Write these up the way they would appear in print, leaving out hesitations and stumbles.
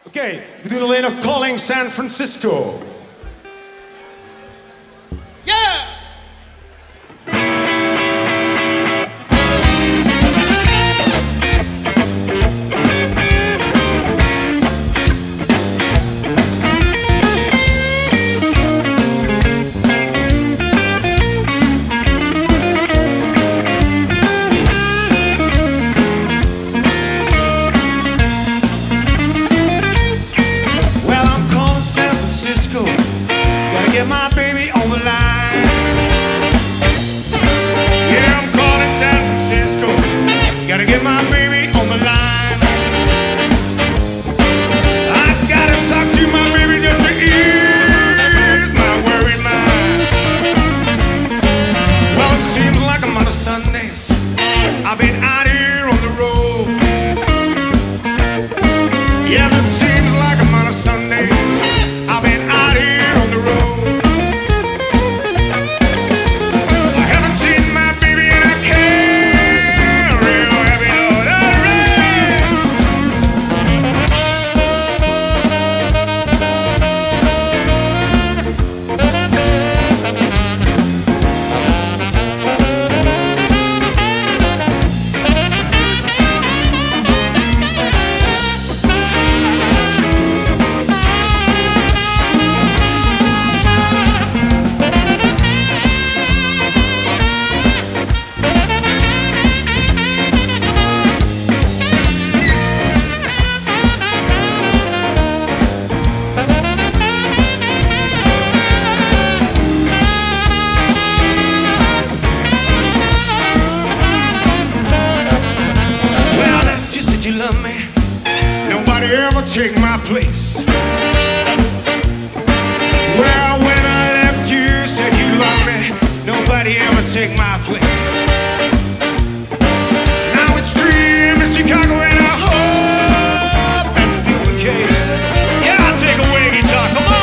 Okay, we do the lane of calling San Francisco. Yeah! Gotta get my baby on the line. Yeah, I'm calling San Francisco. Gotta get my baby on the line. I gotta talk to my baby just to ease my worried mind. Well, it seems like I'm on a Sundays. I've been out here on the road. Yeah, it seems like I'm on a Sundays. I've been out here on the road. I haven't seen my baby and I can't real happy Lord. You love me. Nobody ever take my place. Well, when I left you, said you love me. Nobody ever take my place. Now it's dream in Chicago and I hope that's still the case. Yeah, I'll take away guitar, come on.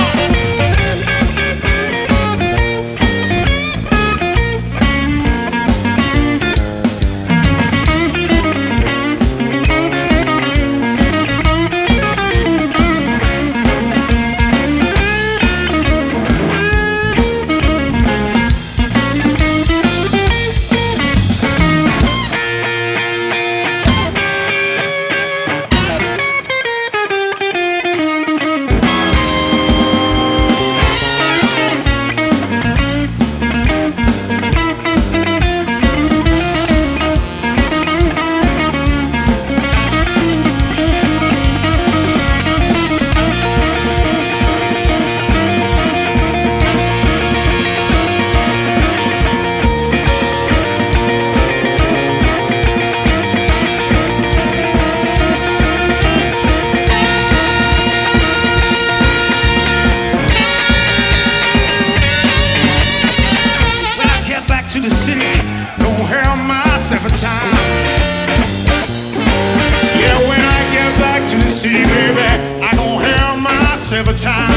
To the city, gonna have myself a time. Yeah, when I get back to the city, baby, I gonna have myself a time.